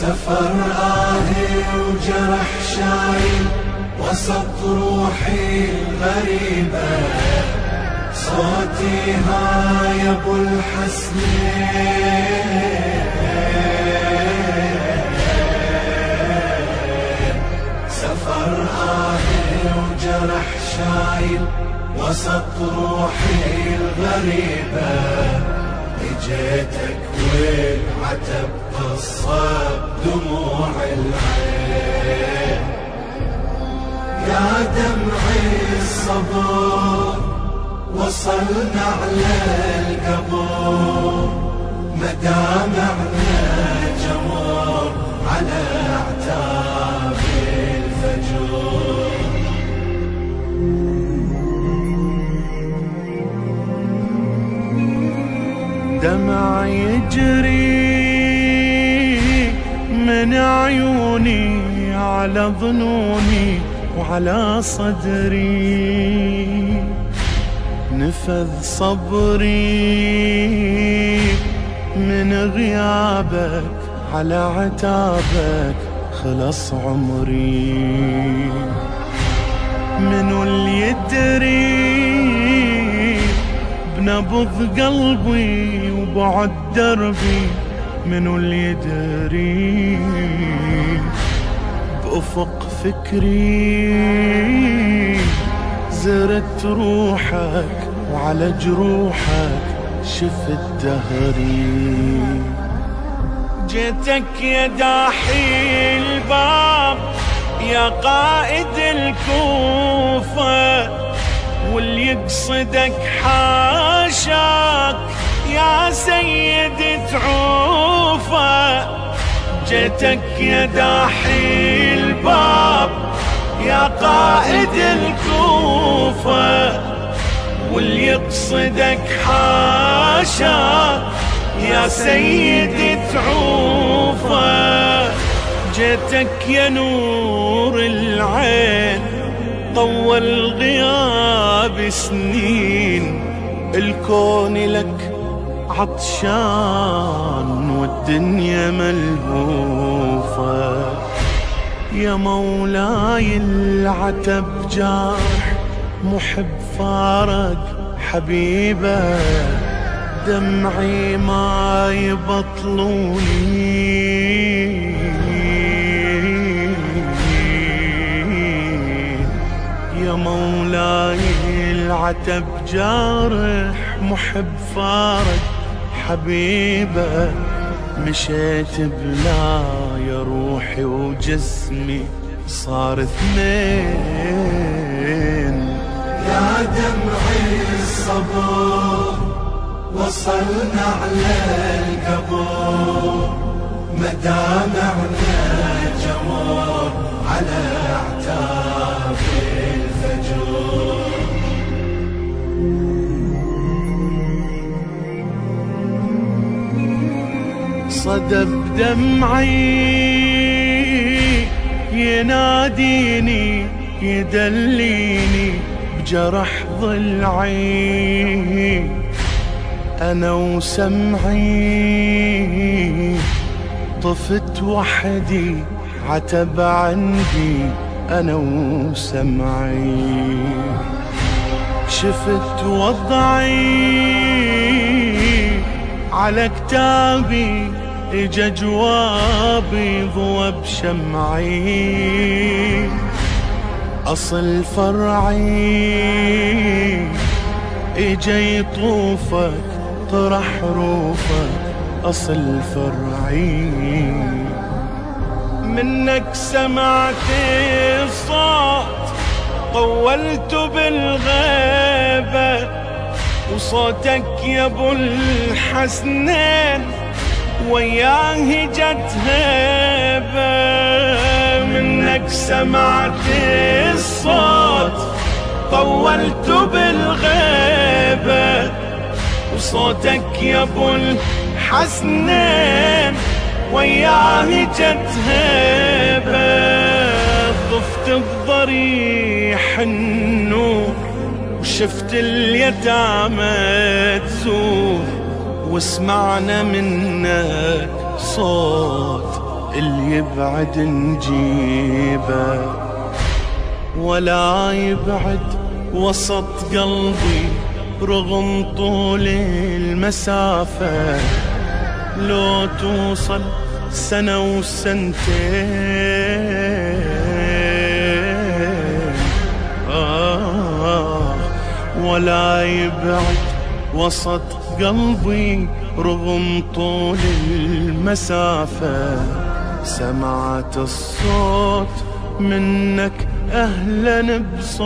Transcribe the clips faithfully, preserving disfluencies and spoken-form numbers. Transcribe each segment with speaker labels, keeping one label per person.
Speaker 1: سفر آهي وجرح شايل وسط روحي الغريبة، صوتي ها يا ابو الحسنين. سفر آهي وجرح شايل وسط روحي الغريبة، اجيتك والعتب قصة دموع العين. يا دمعي الصبر وصلنا على القبور، مدامعنا جمر على اعتاب الفجور. دمع يجري من عيوني على ظنوني وعلى صدري، نفذ صبري من غيابك على عتابك، خلص عمري. منو اللي يدري بنبض قلبي وبعد دربي، منو اللي يدري بأفق فكري، زرت روحك وعلى جروحك شفت دهري. جيتك يا داحي الباب يا قائد الكوفة، واللي يقصدك حاشاك يا سيد تعوفة. جيتك يا داحي الباب يا قائد الكوفة، واللي يقصدك حاشاك يا سيد تعوفة. جيتك يا نور العين طول غياب سنين، الكون لك عطشان والدنيا ملهوفة. يا مولاي العتب جارح، محب فارق حبيبه، دمعي ما يبطلوني. يا مولاي العتب جارح، محب فارق حبيبه، مشيت بلا يا روحي وجسمي صار اثنين. يا دمعي الصبر وصلنا على القبور، مدامعنا جمر على اعتاب الفجور. صدى بدمعي يناديني يدليني بجرح ضلعي، أنا وسمعي طفت وحدي عتب عندي، أنا وسمعي. شفت وضعي على كتابي، اجا جوابي ضوى بشمعي. أصل فرعي اجا يطوفك طرح روفك، أصل فرعي. منك سمعت الصوت طولت بالغيبة، وصوتك يا ابو الحسنين وياه جت هيبة. منك سمعت الصوت طولت بالغيبة، وصوتك يا ابو الحسنين وياه جت هيبة. طفت بضريح النور وشفت اليتامى تزور، وسمعنا منك صوت اللي يبعد نجيبه، ولا يبعد وسط قلبي رغم طول المسافة. لو توصل سنة وسنتين آه ولا يبعد وسط قلبي رغم طول المسافة. سمعت الصوت منك أهلا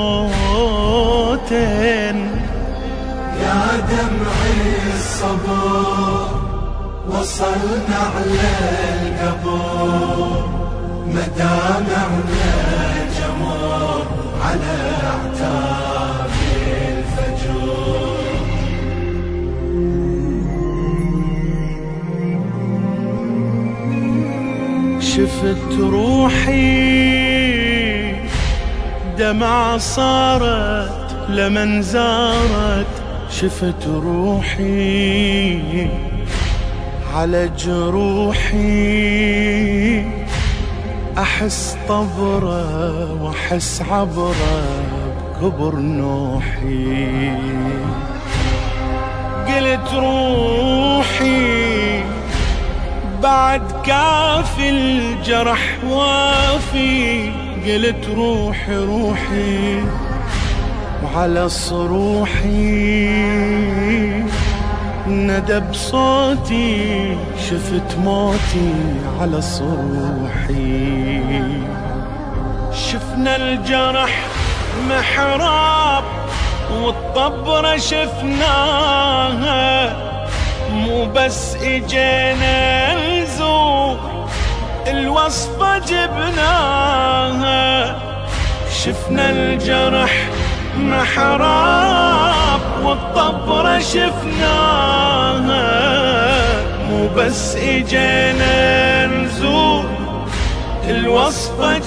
Speaker 1: بصوتين،
Speaker 2: يا دمع الصبر وصلنا على القبور، مدامعنا جمر على اعتاب الفجور.
Speaker 1: شفت روحي دمع صارت لمن زارت، شفت روحي على جروحي، أحس طبرة وأحس عبرة بكبر نوحي. قلت روحي بعد كافي الجرح وافي، قلت روحي روحي وعلى صروحي ندى بصوتي، شفت موتي على صروحي. شفنا الجرح محراب والطبرة شفناها، مو بس اجينا نزور الوصفة جبناها. شفنا الجرح محراب والطبرة شفناها، مو بس اجينا نزور الوصفة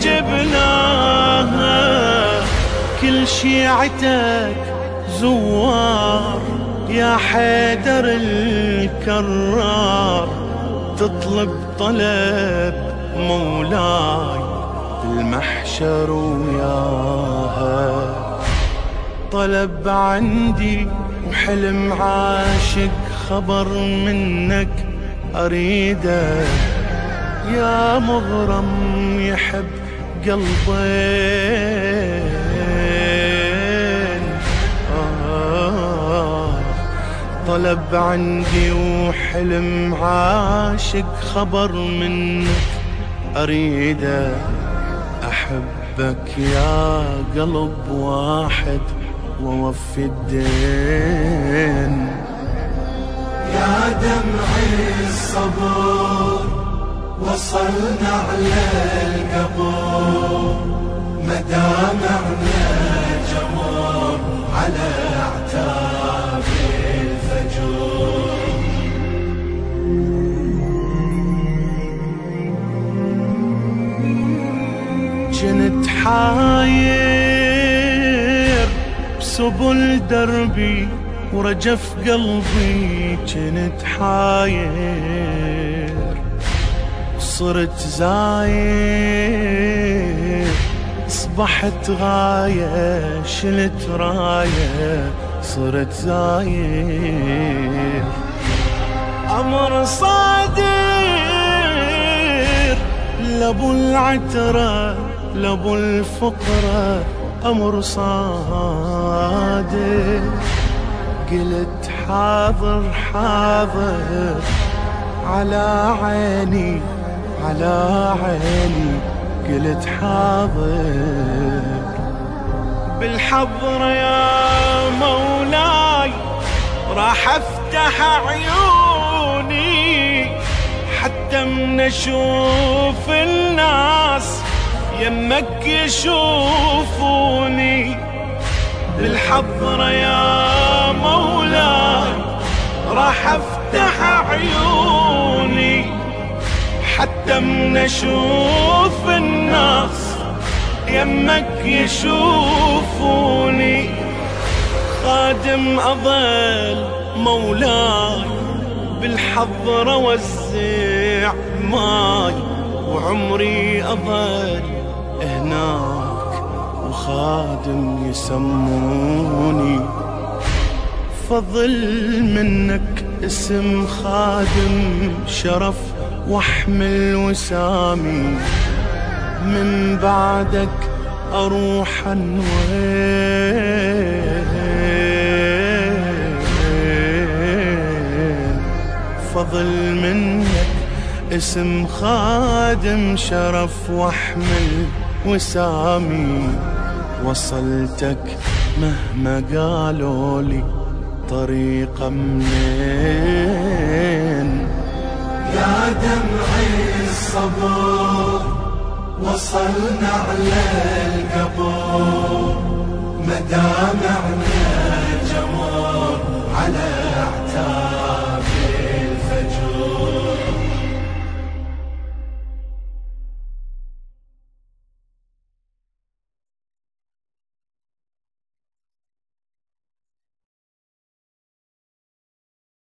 Speaker 1: جبناها. كل شيعتك زوار يا حيدر الكرار، تطلب طلب مولاي بالمحشر وياها. طلب عندي وحلم عاشق خبر منك أريده، يا مغرم يحب قلبين آه. طلب عندي وحلم عاشق خبر منك أريده، أحبك يا قلب واحد ووفي الدين.
Speaker 2: يا دمع الصبر وصلنا على القبور، مدامعنا جمر على اعتاب الفجور.
Speaker 1: جنت حاير بسبل دربي ورجف قلبي، جنت حاير صرت زاير، اصبحت غاية شلت راية صرت زاير. أمر صادر لابو العترة لابو الفقرة، أمر صادر. قلت حاضر حاضر على عيني على عيني، قلت حاضر. بالحضرة يا مولاي راح افتح عيوني، حتى من اشوف الناس يمك يشوفوني. بالحضرة يا مولاي راح افتح عيوني، حتى من اشوف الناس يمك يشوفوني. خادم اظل مولاي بالحضرة وزع ماي وعمري أظل هناك وخادم يسموني، فضل منك اسم خادم شرف واحمل وسامي، من بعدك اروح وين، فضل منك اسم خادم شرف واحمل وسامي، وصلتك مهما قالوا لي طريقة منين.
Speaker 2: يا دمعي الصبر وصلنا على القبور، مدامعنا